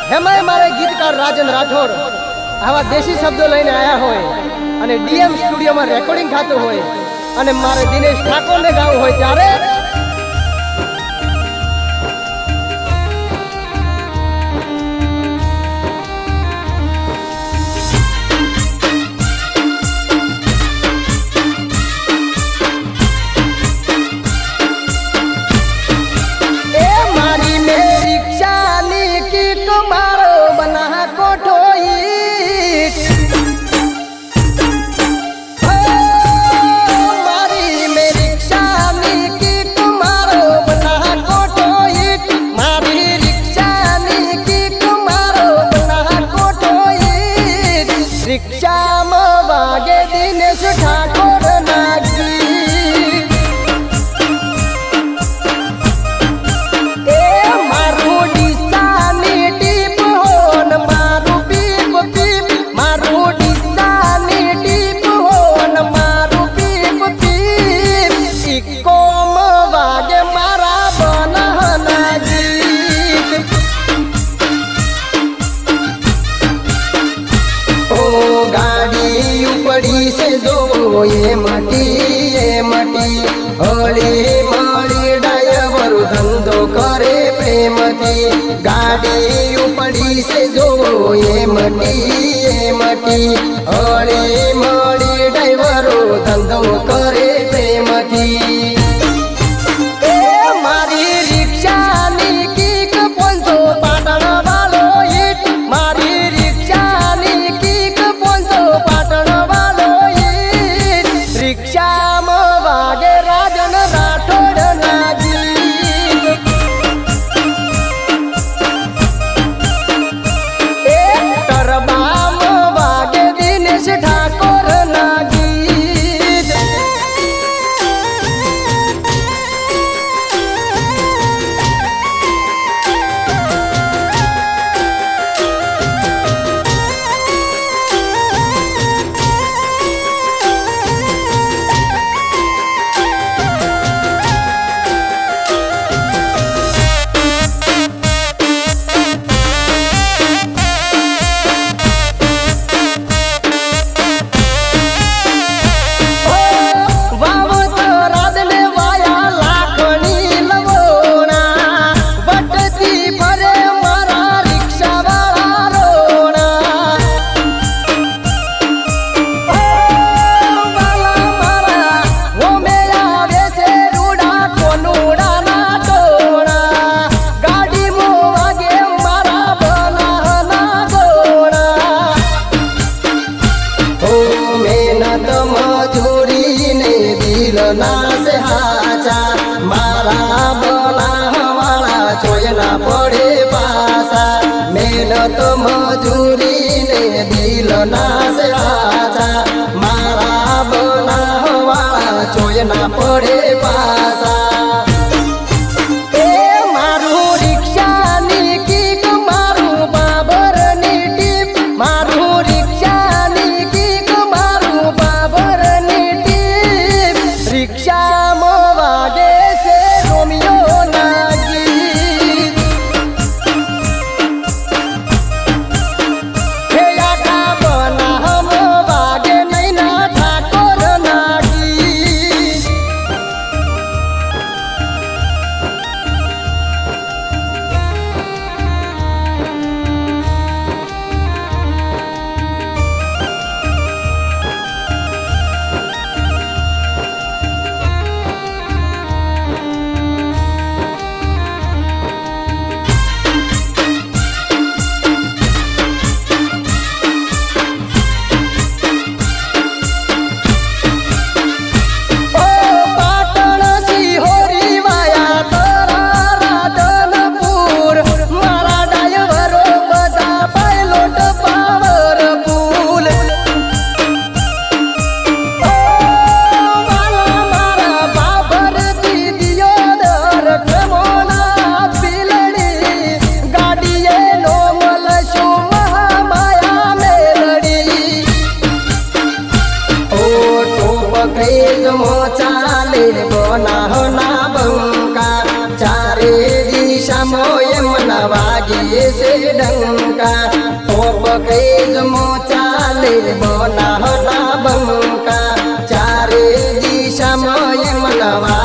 हेमाय मारे गीतकार राजन राठौर आवा देशी शब्दों लईने आया होय अने डीएम स्टूडियो में रेकॉर्डिंग खातो होय अने मारे दिनेश ठाकोर ने गावुं होय त्यारे वागे दिनेश ठाकोर नागी ए मारू डिसानी टीप होन मारू पीप पीप मारू डिसानी टीप होन मारू पीप पीप इकोम वागे मारा बनहना गीत ओ गाड़ी उपड़ी से जो ये मटी हली माली ड्राइवर धंधो करे प्रेमती गाड़ी उपड़ी से जो ये मटी हली माली ड्राइवर धंधो करे प्रेमती ना से हाचा मारा बोला हवाला चोयना पड़े पासा मेहनत मजूरी ने दिल ना से हाचा मारा बोला हवाला चोयना पड़े पासा चारे दिशा मोय मना વાગે છે ડંકા તોપ કેજમો ચાલે બનાહના બંકા ચારે દિશામાં મન